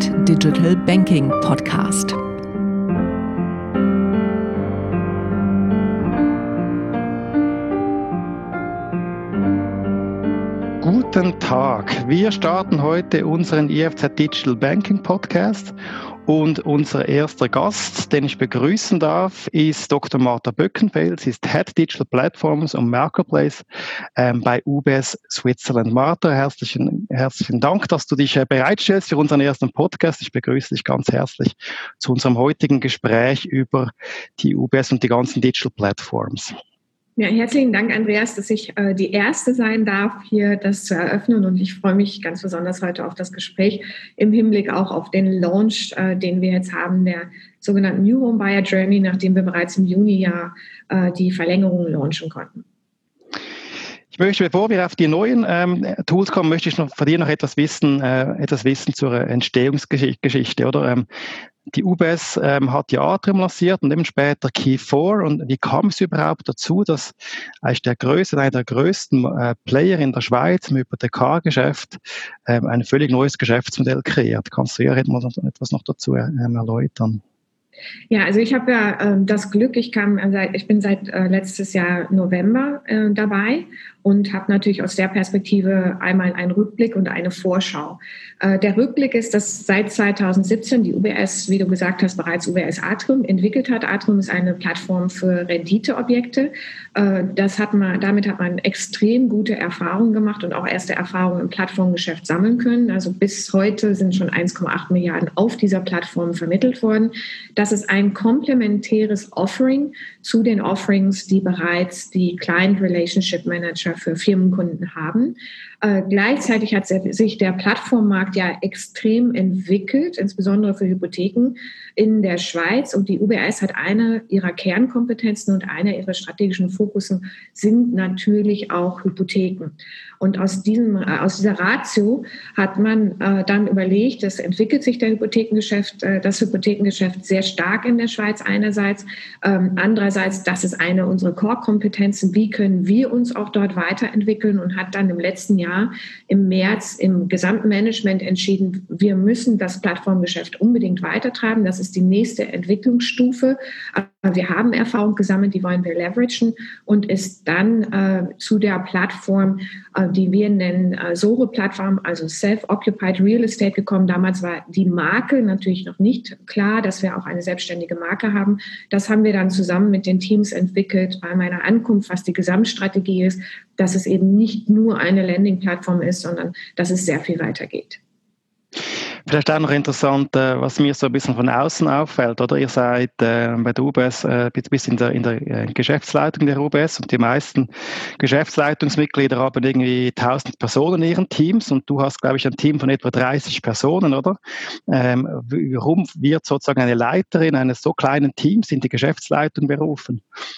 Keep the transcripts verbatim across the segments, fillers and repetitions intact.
Head Digital Banking Podcast. Guten Tag, wir starten heute unseren I F Z Digital Banking Podcast und unser erster Gast, den ich begrüßen darf, ist Doktor Martha Böckenfeld. Sie ist Head Digital Platforms und Marketplace ähm, bei U B S Switzerland. Martha, herzlichen, herzlichen Dank, dass du dich äh, bereitstellst für unseren ersten Podcast. Ich begrüße dich ganz herzlich zu unserem heutigen Gespräch über die U B S und die ganzen Digital Platforms. Ja, herzlichen Dank, Andreas, dass ich äh, die Erste sein darf, hier das zu eröffnen. Und ich freue mich ganz besonders heute auf das Gespräch im Hinblick auch auf den Launch, äh, den wir jetzt haben, der sogenannten New Home Buyer Journey, nachdem wir bereits im Juni ja äh, die Verlängerung launchen konnten. Ich möchte, bevor wir auf die neuen ähm, Tools kommen, möchte ich noch von dir noch etwas wissen, äh, etwas wissen zur Entstehungsgeschichte, oder? Ähm, die U B S ähm, hat ja Atrium lanciert und eben später Key four. Und wie kam es überhaupt dazu, dass eigentlich der größte, einer der größten äh, Player in der Schweiz im Hypothekargeschäft ähm, ein völlig neues Geschäftsmodell kreiert? Kannst du ja etwas noch dazu ähm, erläutern? Ja, also ich habe ja äh, das Glück, ich kam, seit, ich bin seit äh, letztes Jahr November äh, dabei und habe natürlich aus der Perspektive einmal einen Rückblick und eine Vorschau. Äh, der Rückblick ist, dass seit zwanzig siebzehn die U B S, wie du gesagt hast, bereits U B S Atrium entwickelt hat. Atrium ist eine Plattform für Renditeobjekte. Äh, das hat man, damit hat man extrem gute Erfahrungen gemacht und auch erste Erfahrungen im Plattformgeschäft sammeln können. Also bis heute sind schon eins Komma acht Milliarden auf dieser Plattform vermittelt worden. Das ist ein komplementäres Offering zu den Offerings, die bereits die Client Relationship Manager für Firmenkunden haben. Äh, gleichzeitig hat sich der Plattformmarkt ja extrem entwickelt, insbesondere für Hypotheken in der Schweiz. Und die U B S hat eine ihrer Kernkompetenzen und einer ihrer strategischen Fokussen sind natürlich auch Hypotheken. Und aus diesem, äh, aus dieser Ratio hat man äh, dann überlegt, es entwickelt sich der Hypothekengeschäft, äh, das Hypothekengeschäft sehr stark in der Schweiz einerseits. Ähm, andererseits, das ist eine unserer Core-Kompetenzen. Wie können wir uns auch dort weiterentwickeln? Und hat dann im letzten Jahr im März im gesamten Management entschieden, wir müssen das Plattformgeschäft unbedingt weitertreiben. Das ist die nächste Entwicklungsstufe. Wir haben Erfahrung gesammelt, die wollen wir leveragen und ist dann äh, zu der Plattform, äh, die wir nennen äh, S O R E-Plattform, also Self-Occupied Real Estate gekommen. Damals war die Marke natürlich noch nicht klar, dass wir auch eine selbstständige Marke haben. Das haben wir dann zusammen mit den Teams entwickelt bei meiner Ankunft, was die Gesamtstrategie ist, dass es eben nicht nur eine Landing-Plattform ist, sondern dass es sehr viel weiter geht. Vielleicht auch noch interessant, was mir so ein bisschen von außen auffällt, oder? Ihr seid äh, bei der U B S äh, bis in der, in der äh, Geschäftsleitung der U B S und die meisten Geschäftsleitungsmitglieder haben irgendwie tausend Personen in ihren Teams und du hast, glaube ich, ein Team von etwa dreißig Personen, oder? Ähm, warum wird sozusagen eine Leiterin eines so kleinen Teams in die Geschäftsleitung berufen?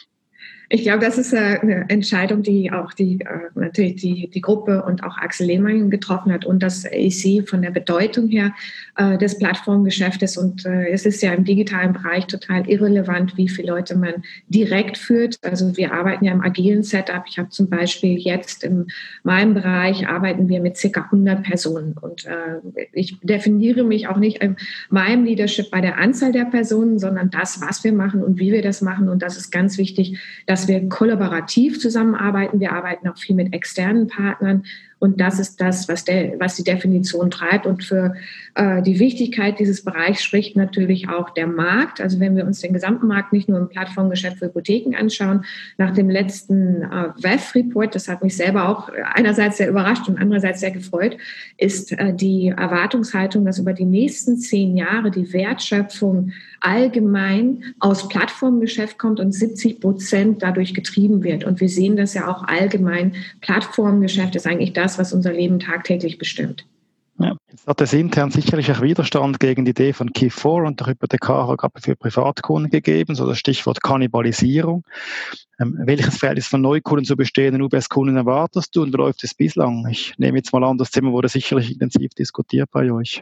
Ich glaube, das ist eine Entscheidung, die auch die, natürlich die, die Gruppe und auch Axel Lehmann getroffen hat und das A C von der Bedeutung her äh, des Plattformgeschäftes. Und äh, es ist ja im digitalen Bereich total irrelevant, wie viele Leute man direkt führt. Also wir arbeiten ja im agilen Setup. Ich habe zum Beispiel jetzt in meinem Bereich arbeiten wir mit circa hundert Personen. Und äh, ich definiere mich auch nicht in meinem Leadership bei der Anzahl der Personen, sondern das, was wir machen und wie wir das machen. Und das ist ganz wichtig, dass wir kollaborativ zusammenarbeiten. Wir arbeiten auch viel mit externen Partnern. Und das ist das, was, der, was die Definition treibt. Und für äh, die Wichtigkeit dieses Bereichs spricht natürlich auch der Markt. Also wenn wir uns den gesamten Markt nicht nur im Plattformgeschäft für Hypotheken anschauen, nach dem letzten äh, W E F-Report, das hat mich selber auch einerseits sehr überrascht und andererseits sehr gefreut, ist äh, die Erwartungshaltung, dass über die nächsten zehn Jahre die Wertschöpfung allgemein aus Plattformgeschäft kommt und siebzig Prozent dadurch getrieben wird. Und wir sehen das ja auch allgemein. Plattformgeschäft ist eigentlich das, was unser Leben tagtäglich bestimmt. Ja, jetzt hat es intern sicherlich auch Widerstand gegen die Idee von Key four und der Hypothekarvergabe für Privatkunden gegeben, so das Stichwort Kannibalisierung. Ähm, welches Verhältnis von Neukunden zu bestehenden U B S-Kunden erwartest du und wie läuft es bislang? Ich nehme jetzt mal an, das Thema wurde sicherlich intensiv diskutiert bei euch.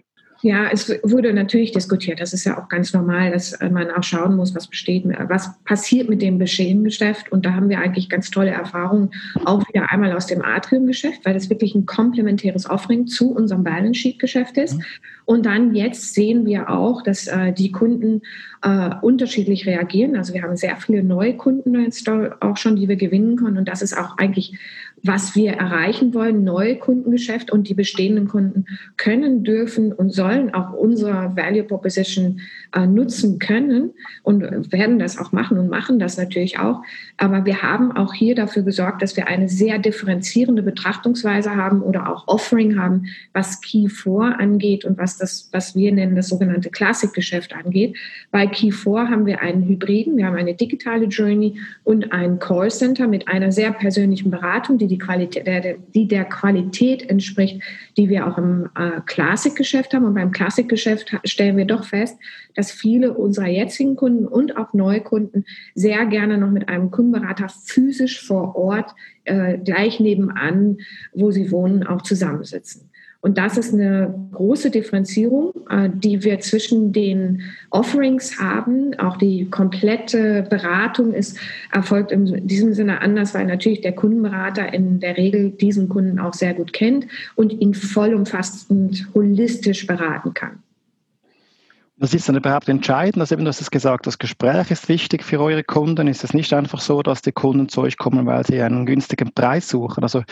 Ja, es wurde natürlich diskutiert. Das ist ja auch ganz normal, dass man auch schauen muss, was besteht, was passiert mit dem bestehenden Geschäft. Und da haben wir eigentlich ganz tolle Erfahrungen, auch wieder einmal aus dem Atrium-Geschäft, weil das wirklich ein komplementäres Offering zu unserem Balance-Sheet-Geschäft ist. Mhm. Und dann jetzt sehen wir auch, dass äh, die Kunden äh, unterschiedlich reagieren. Also wir haben sehr viele neue Kunden jetzt auch schon, die wir gewinnen können. Und das ist auch eigentlich, was wir erreichen wollen, neue Kundengeschäft, und die bestehenden Kunden können, dürfen und sollen auch unsere Value Proposition äh, nutzen können und werden das auch machen und machen das natürlich auch. Aber wir haben auch hier dafür gesorgt, dass wir eine sehr differenzierende Betrachtungsweise haben oder auch Offering haben, was Key vier angeht und was das, was wir nennen, das sogenannte Klassikgeschäft angeht. Bei Key vier haben wir einen Hybriden, wir haben eine digitale Journey und ein Callcenter mit einer sehr persönlichen Beratung, die die Qualität, der, die der Qualität entspricht, die wir auch im äh, Klassikgeschäft haben. Und beim Klassikgeschäft stellen wir doch fest, dass viele unserer jetzigen Kunden und auch Neukunden sehr gerne noch mit einem Kundenberater physisch vor Ort äh, gleich nebenan, wo sie wohnen, auch zusammensitzen. Und das ist eine große Differenzierung, die wir zwischen den Offerings haben. Auch die komplette Beratung ist erfolgt in diesem Sinne anders, weil natürlich der Kundenberater in der Regel diesen Kunden auch sehr gut kennt und ihn vollumfassend holistisch beraten kann. Was ist dann überhaupt entscheidend? Also eben, du hast es gesagt, das Gespräch ist wichtig für eure Kunden. Ist es nicht einfach so, dass die Kunden zu euch kommen, weil sie einen günstigen Preis suchen? Also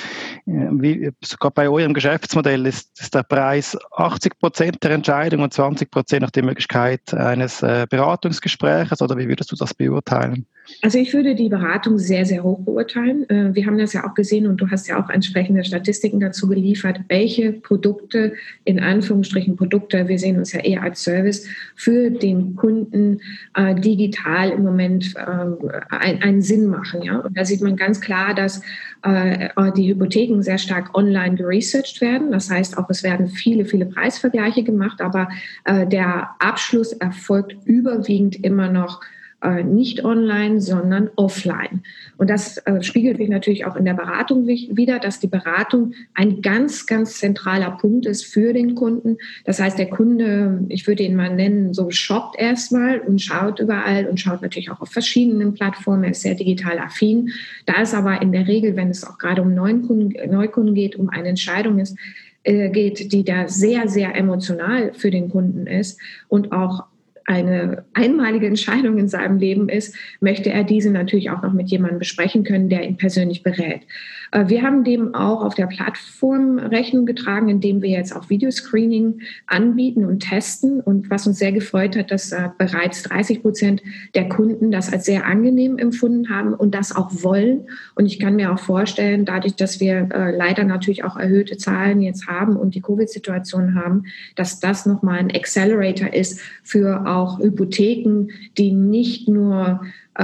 wie, sogar bei eurem Geschäftsmodell ist, ist der Preis achtzig Prozent der Entscheidung und zwanzig Prozent nach der Möglichkeit eines äh, Beratungsgespräches, oder wie würdest du das beurteilen? Also ich würde die Beratung sehr, sehr hoch beurteilen. Wir haben das ja auch gesehen und du hast ja auch entsprechende Statistiken dazu geliefert, welche Produkte, in Anführungsstrichen Produkte, wir sehen uns ja eher als Service, für den Kunden äh, digital im Moment äh, ein, einen Sinn machen. Ja? Und da sieht man ganz klar, dass äh, die Hypotheken sehr stark online geresearched werden. Das heißt auch, es werden viele, viele Preisvergleiche gemacht, aber äh, der Abschluss erfolgt überwiegend immer noch nicht online, sondern offline. Und das äh, spiegelt sich natürlich auch in der Beratung wider, dass die Beratung ein ganz, ganz zentraler Punkt ist für den Kunden. Das heißt, der Kunde, ich würde ihn mal nennen, so shoppt erstmal und schaut überall und schaut natürlich auch auf verschiedenen Plattformen. Er ist sehr digital affin. Da ist aber in der Regel, wenn es auch gerade um Neukunden, Neukunden geht, um eine Entscheidung ist, äh, geht, die da sehr, sehr emotional für den Kunden ist und auch eine einmalige Entscheidung in seinem Leben ist, möchte er diese natürlich auch noch mit jemandem besprechen können, der ihn persönlich berät. Wir haben dem auch auf der Plattform Rechnung getragen, indem wir jetzt auch Videoscreening anbieten und testen. Und was uns sehr gefreut hat, dass bereits dreißig Prozent der Kunden das als sehr angenehm empfunden haben und das auch wollen. Und ich kann mir auch vorstellen, dadurch, dass wir leider natürlich auch erhöhte Zahlen jetzt haben und die Covid-Situation haben, dass das nochmal ein Accelerator ist für auch Hypotheken, die nicht nur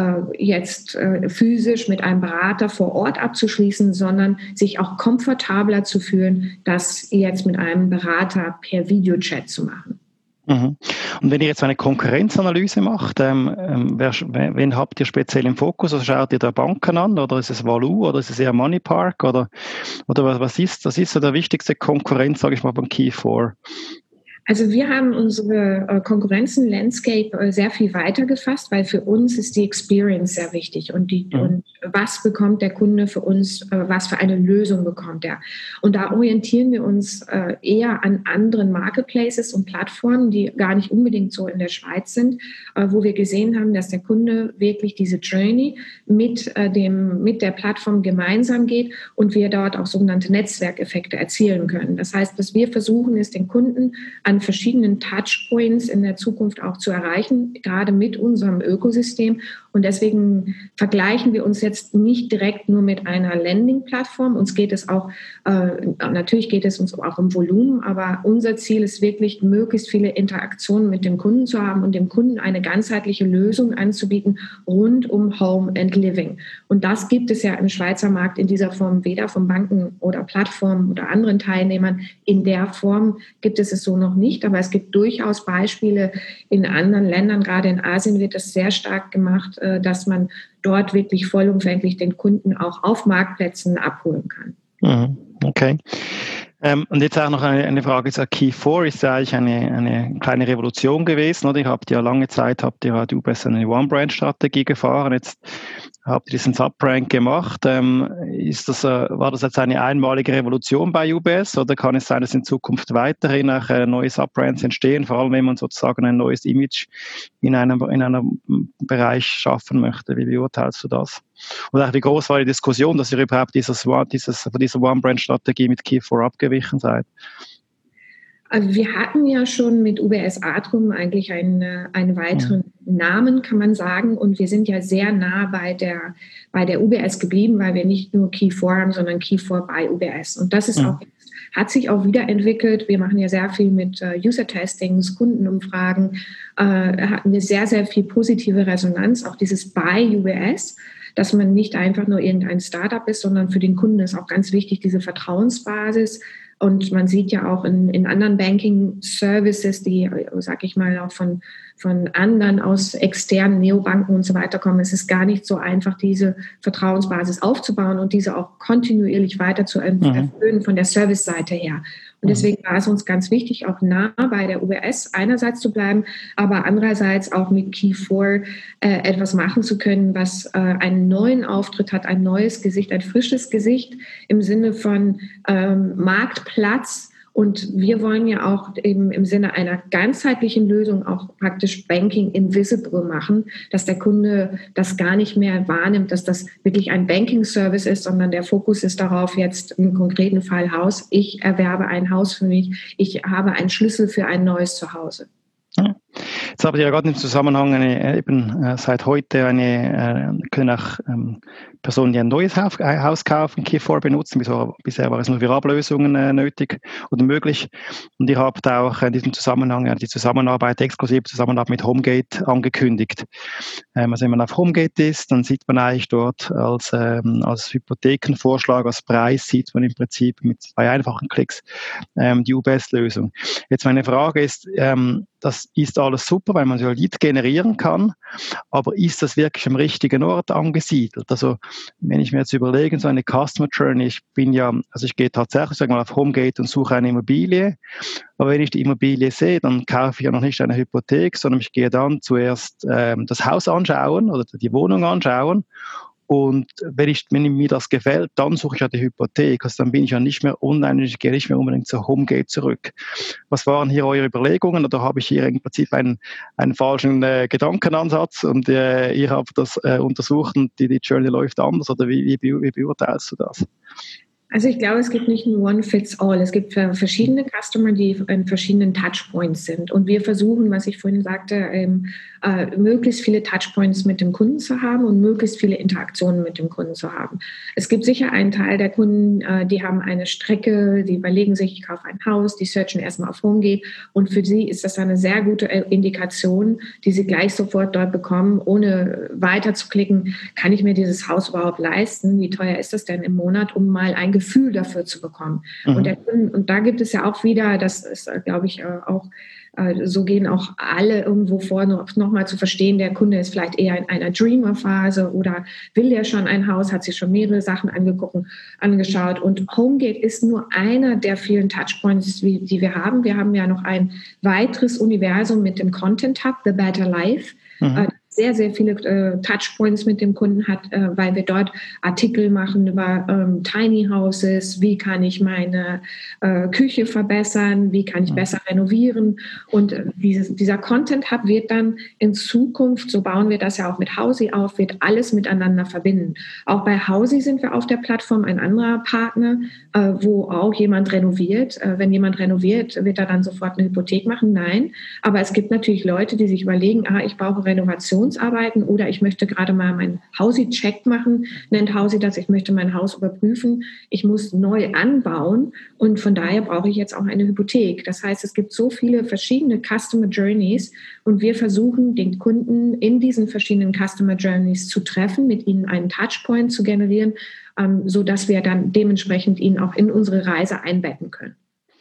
jetzt physisch mit einem Berater vor Ort abzuschließen, sondern sich auch komfortabler zu fühlen, das jetzt mit einem Berater per Videochat zu machen. Mhm. Und wenn ihr jetzt eine Konkurrenzanalyse macht, ähm, wer, wen habt ihr speziell im Fokus? Also schaut ihr da Banken an, oder ist es Value, oder ist es eher Money Park, oder, oder was ist, das ist so der wichtigste Konkurrent, sage ich mal, beim Key vier? Also wir haben unsere äh, Konkurrenzen-Landscape äh, sehr viel weiter gefasst, weil für uns ist die Experience sehr wichtig und, die, mhm. und was bekommt der Kunde für uns, äh, was für eine Lösung bekommt er. Und da orientieren wir uns äh, eher an anderen Marketplaces und Plattformen, die gar nicht unbedingt so in der Schweiz sind, äh, wo wir gesehen haben, dass der Kunde wirklich diese Journey mit, äh, dem, mit der Plattform gemeinsam geht und wir dort auch sogenannte Netzwerkeffekte erzielen können. Das heißt, was wir versuchen, ist den Kunden an verschiedenen Touchpoints in der Zukunft auch zu erreichen, gerade mit unserem Ökosystem. Und deswegen vergleichen wir uns jetzt nicht direkt nur mit einer Landing-Plattform. Uns geht es auch, äh, natürlich geht es uns auch um Volumen, aber unser Ziel ist wirklich, möglichst viele Interaktionen mit dem Kunden zu haben und dem Kunden eine ganzheitliche Lösung anzubieten rund um Home and Living. Und das gibt es ja im Schweizer Markt in dieser Form weder von Banken oder Plattformen oder anderen Teilnehmern. In der Form gibt es es so noch nicht, aber es gibt durchaus Beispiele in anderen Ländern, gerade in Asien wird das sehr stark gemacht, dass man dort wirklich vollumfänglich den Kunden auch auf Marktplätzen abholen kann. Okay. Ähm, und jetzt auch noch eine, eine Frage zu Key vier, ist ja eigentlich eine, eine kleine Revolution gewesen, oder? Ihr habt ja lange Zeit, habt ihr halt U B S eine One-Brand-Strategie gefahren, jetzt habt ihr diesen Sub-Brand gemacht. Ähm, ist das, äh, war das jetzt eine einmalige Revolution bei U B S, oder kann es sein, dass in Zukunft weiterhin auch äh, neue Sub-Brands entstehen, vor allem wenn man sozusagen ein neues Image in einem, in einem Bereich schaffen möchte? Wie beurteilst du das? Und auch wie groß war die Diskussion, dass ihr überhaupt dieses, dieses, von dieser One-Brand-Strategie mit Key vier abgewichen seid? Also wir hatten ja schon mit U B S Atrum eigentlich einen, einen weiteren mhm. Namen, kann man sagen. Und wir sind ja sehr nah bei der, bei der U B S geblieben, weil wir nicht nur Key vier haben, sondern Key vier bei U B S. Und das ist mhm. auch, hat sich auch wiederentwickelt. Wir machen ja sehr viel mit uh, User-Testings, Kundenumfragen. Äh, hatten wir sehr, sehr viel positive Resonanz, auch dieses bei U B S, dass man nicht einfach nur irgendein Startup ist, sondern für den Kunden ist auch ganz wichtig, diese Vertrauensbasis. Und man sieht ja auch in, in anderen Banking-Services, die, sag ich mal, auch von, von anderen aus externen Neobanken und so weiter kommen, es ist gar nicht so einfach, diese Vertrauensbasis aufzubauen und diese auch kontinuierlich weiter zu erhöhen mhm. von der Service-Seite her. Und deswegen war es uns ganz wichtig, auch nah bei der U B S einerseits zu bleiben, aber andererseits auch mit Key vier äh, etwas machen zu können, was äh, einen neuen Auftritt hat, ein neues Gesicht, ein frisches Gesicht im Sinne von ähm, Marktplatz. Und wir wollen ja auch eben im Sinne einer ganzheitlichen Lösung auch praktisch Banking invisible machen, dass der Kunde das gar nicht mehr wahrnimmt, dass das wirklich ein Banking-Service ist, sondern der Fokus ist darauf jetzt im konkreten Fall Haus. Ich erwerbe ein Haus für mich. Ich habe einen Schlüssel für ein neues Zuhause. Jetzt habt ihr ja gerade im Zusammenhang eine, eben äh, seit heute eine, äh, können auch ähm, Personen, die ein neues Haus, äh, Haus kaufen, Key vier benutzen. Bisher, bisher war es nur für Ablösungen äh, nötig oder möglich. Und ihr habt auch in diesem Zusammenhang äh, die Zusammenarbeit, exklusive Zusammenarbeit mit Homegate angekündigt. Ähm, also wenn man auf Homegate ist, dann sieht man eigentlich dort als, ähm, als Hypothekenvorschlag, als Preis sieht man im Prinzip mit zwei einfachen Klicks ähm, die U B S-Lösung. Jetzt meine Frage ist, ähm, das ist alles super, weil man so ein Lead generieren kann, aber ist das wirklich am richtigen Ort angesiedelt? Also wenn ich mir jetzt überlege, so eine Customer Journey, ich bin ja, also ich gehe tatsächlich, sag mal, auf Homegate und suche eine Immobilie, aber wenn ich die Immobilie sehe, dann kaufe ich ja noch nicht eine Hypothek, sondern ich gehe dann zuerst ähm, das Haus anschauen oder die Wohnung anschauen. Und wenn, ich, wenn mir das gefällt, dann suche ich ja die Hypothek. Also dann bin ich ja nicht mehr online, ich gehe nicht mehr unbedingt zur Homegate zurück. Was waren hier eure Überlegungen? Oder habe ich hier im Prinzip einen, einen falschen äh, Gedankenansatz und äh, ihr habt das äh, untersucht und die, die Journey läuft anders? Oder wie, wie, wie beurteilst du das? Also ich glaube, es gibt nicht ein One-Fits-All. Es gibt verschiedene Customer, die in verschiedenen Touchpoints sind. Und wir versuchen, was ich vorhin sagte, ähm, äh, möglichst viele Touchpoints mit dem Kunden zu haben und möglichst viele Interaktionen mit dem Kunden zu haben. Es gibt sicher einen Teil der Kunden, äh, die haben eine Strecke, die überlegen sich, ich kaufe ein Haus, die searchen erstmal auf Homegate. Und für sie ist das eine sehr gute Indikation, die sie gleich sofort dort bekommen, ohne weiter zu klicken, kann ich mir dieses Haus überhaupt leisten? Wie teuer ist das denn im Monat, um mal ein Gefühl dafür zu bekommen. Mhm. Und, der, und da gibt es ja auch wieder, das ist, glaube ich, auch, so gehen auch alle irgendwo vor, noch, noch mal zu verstehen, der Kunde ist vielleicht eher in einer Dreamer-Phase oder will der schon ein Haus, hat sich schon mehrere Sachen angeguckt, angeschaut. Und Homegate ist nur einer der vielen Touchpoints, die, die wir haben. Wir haben ja noch ein weiteres Universum mit dem Content Hub, The Better Life. Mhm. sehr, sehr viele äh, Touchpoints mit dem Kunden hat, äh, weil wir dort Artikel machen über ähm, Tiny Houses, wie kann ich meine äh, Küche verbessern, wie kann ich besser renovieren. Und äh, dieses, dieser Content Hub wird dann in Zukunft, so bauen wir das ja auch mit Housi auf, wird alles miteinander verbinden. Auch bei Housi sind wir auf der Plattform ein anderer Partner, äh, wo auch jemand renoviert. Äh, wenn jemand renoviert, wird er dann sofort eine Hypothek machen? Nein. Aber es gibt natürlich Leute, die sich überlegen, ah, ich brauche Renovation arbeiten oder ich möchte gerade mal meinen Housi-Check machen, nennt Housi das, ich möchte mein Haus überprüfen, ich muss neu anbauen und von daher brauche ich jetzt auch eine Hypothek. Das heißt, es gibt so viele verschiedene Customer Journeys und wir versuchen, den Kunden in diesen verschiedenen Customer Journeys zu treffen, mit ihnen einen Touchpoint zu generieren, ähm, sodass wir dann dementsprechend ihn auch in unsere Reise einbetten können.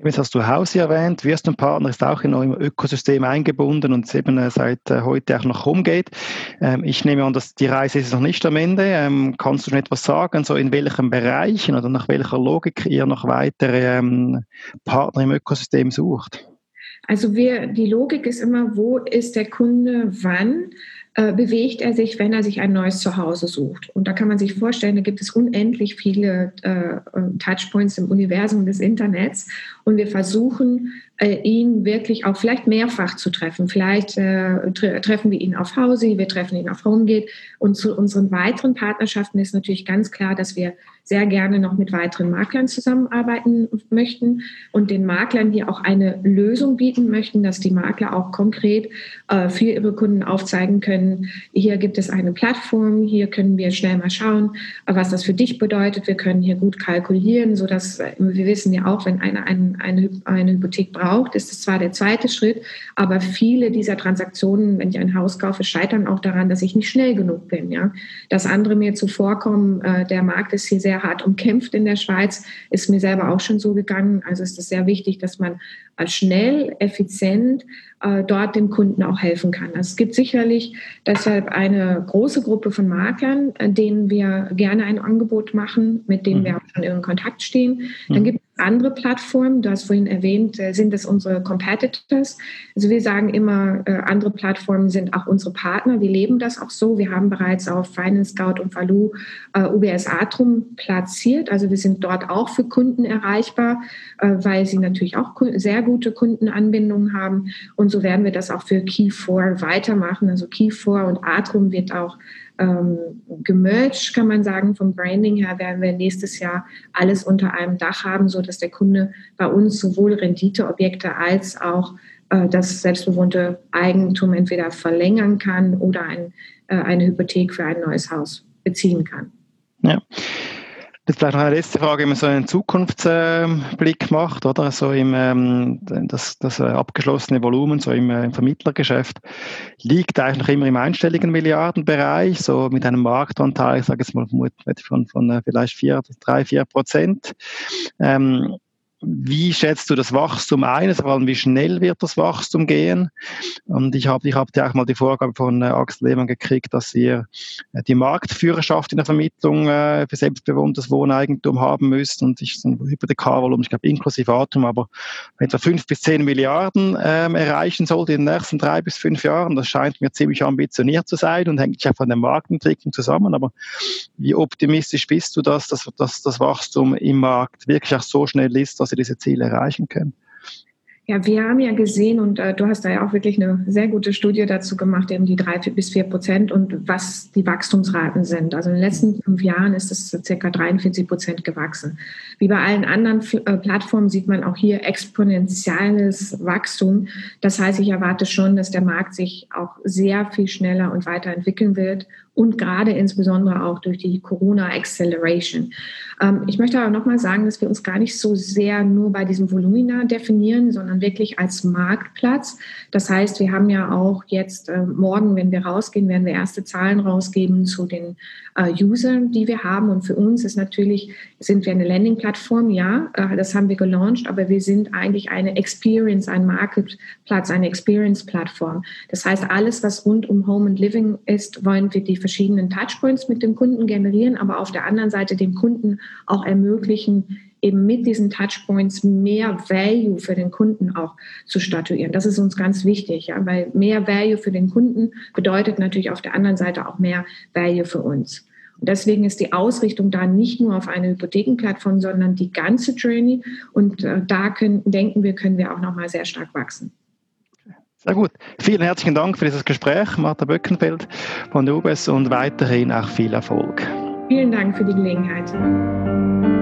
Jetzt hast du Hausi erwähnt, Wirst und Partner ist auch in eurem Ökosystem eingebunden und es eben seit heute auch noch rumgeht. Ich nehme an, dass die Reise ist noch nicht am Ende. Kannst du schon etwas sagen, so in welchen Bereichen oder nach welcher Logik ihr noch weitere Partner im Ökosystem sucht? Also wir, die Logik ist immer, wo ist der Kunde wann? Äh, bewegt er sich, wenn er sich ein neues Zuhause sucht. Und da kann man sich vorstellen, da gibt es unendlich viele äh, Touchpoints im Universum des Internets. Und wir versuchen, äh, ihn wirklich auch vielleicht mehrfach zu treffen. Vielleicht äh, tre- treffen wir ihn auf Hausi, wir treffen ihn auf HomeGate. Und zu unseren weiteren Partnerschaften ist natürlich ganz klar, dass wir sehr gerne noch mit weiteren Maklern zusammenarbeiten möchten und den Maklern hier auch eine Lösung bieten möchten, dass die Makler auch konkret äh, für ihre Kunden aufzeigen können, hier gibt es eine Plattform, hier können wir schnell mal schauen, was das für dich bedeutet. Wir können hier gut kalkulieren, sodass wir wissen ja auch, wenn einer eine, eine, eine Hypothek braucht, ist es zwar der zweite Schritt, aber viele dieser Transaktionen, wenn ich ein Haus kaufe, scheitern auch daran, dass ich nicht schnell genug bin. Ja? Dass andere mir zuvorkommen, äh, der Markt ist hier sehr hart umkämpft in der Schweiz, ist mir selber auch schon so gegangen. Also ist es sehr wichtig, dass man schnell, effizient äh, dort dem Kunden auch helfen kann. Also es gibt sicherlich deshalb eine große Gruppe von Maklern, äh, denen wir gerne ein Angebot machen, mit denen mhm. wir auch schon in Kontakt stehen. Mhm. Dann gibt es andere Plattformen, du hast vorhin erwähnt, äh, sind es unsere Competitors. Also wir sagen immer, äh, andere Plattformen sind auch unsere Partner. Wir leben das auch so. Wir haben bereits auf Finance Scout und Value äh, U B S Atrum platziert. Also wir sind dort auch für Kunden erreichbar, äh, weil sie natürlich auch sehr gute Kundenanbindungen haben. Und so werden wir das auch für Key vier weitermachen. Also Key vier und Atrum wird auch ähm, gemerged, kann man sagen. Vom Branding her werden wir nächstes Jahr alles unter einem Dach haben, sodass der Kunde bei uns sowohl Renditeobjekte als auch äh, das selbstbewohnte Eigentum entweder verlängern kann oder ein, äh, eine Hypothek für ein neues Haus beziehen kann. Ja. Jetzt vielleicht noch eine letzte Frage, wenn man so einen Zukunftsblick äh, macht, oder? So im, ähm, das, das äh, abgeschlossene Volumen, so im, äh, im Vermittlergeschäft, liegt eigentlich noch immer im einstelligen Milliardenbereich, so mit einem Marktanteil, ich sage jetzt mal von, von äh, vielleicht vier, drei, vier Prozent. Ähm, Wie schätzt du das Wachstum ein? Also vor allem, wie schnell wird das Wachstum gehen? Und ich habe ich hab ja auch mal die Vorgabe von äh, Axel Lehmann gekriegt, dass ihr äh, die Marktführerschaft in der Vermittlung äh, für selbstbewohntes Wohneigentum haben müsst. Und ich so ein Hypothekarvolumen, ich glaube inklusive Atom, aber etwa fünf bis zehn Milliarden ähm, erreichen sollte in den nächsten drei bis fünf Jahren. Das scheint mir ziemlich ambitioniert zu sein und hängt ja von der Marktentwicklung zusammen. Aber wie optimistisch bist du, dass, dass, dass das Wachstum im Markt wirklich auch so schnell ist, dass diese Ziele erreichen können? Ja, wir haben ja gesehen, und äh, du hast da ja auch wirklich eine sehr gute Studie dazu gemacht, eben die drei bis vier Prozent und was die Wachstumsraten sind. Also in den letzten fünf Jahren ist es circa dreiundvierzig Prozent gewachsen. Wie bei allen anderen äh, Plattformen sieht man auch hier exponentielles Wachstum. Das heißt, ich erwarte schon, dass der Markt sich auch sehr viel schneller und weiterentwickeln wird und gerade insbesondere auch durch die Corona-Acceleration. Ähm, ich möchte aber nochmal sagen, dass wir uns gar nicht so sehr nur bei diesem Volumina definieren, sondern wirklich als Marktplatz. Das heißt, wir haben ja auch jetzt äh, morgen, wenn wir rausgehen, werden wir erste Zahlen rausgeben zu den äh, Usern, die wir haben. Und für uns ist natürlich, sind wir eine Landing-Plattform, ja, äh, das haben wir gelauncht, aber wir sind eigentlich eine Experience, ein Marketplatz, eine Experience-Plattform. Das heißt, alles, was rund um Home and Living ist, wollen wir die verschiedenen Touchpoints mit dem Kunden generieren, aber auf der anderen Seite dem Kunden auch ermöglichen, eben mit diesen Touchpoints mehr Value für den Kunden auch zu statuieren. Das ist uns ganz wichtig, ja, weil mehr Value für den Kunden bedeutet natürlich auf der anderen Seite auch mehr Value für uns. Und deswegen ist die Ausrichtung da nicht nur auf eine Hypothekenplattform, sondern die ganze Journey. Und äh, da können, denken wir, können wir auch nochmal sehr stark wachsen. Sehr gut. Vielen herzlichen Dank für dieses Gespräch, Martha Böckenfeld von der U B S, und weiterhin auch viel Erfolg. Vielen Dank für die Gelegenheit.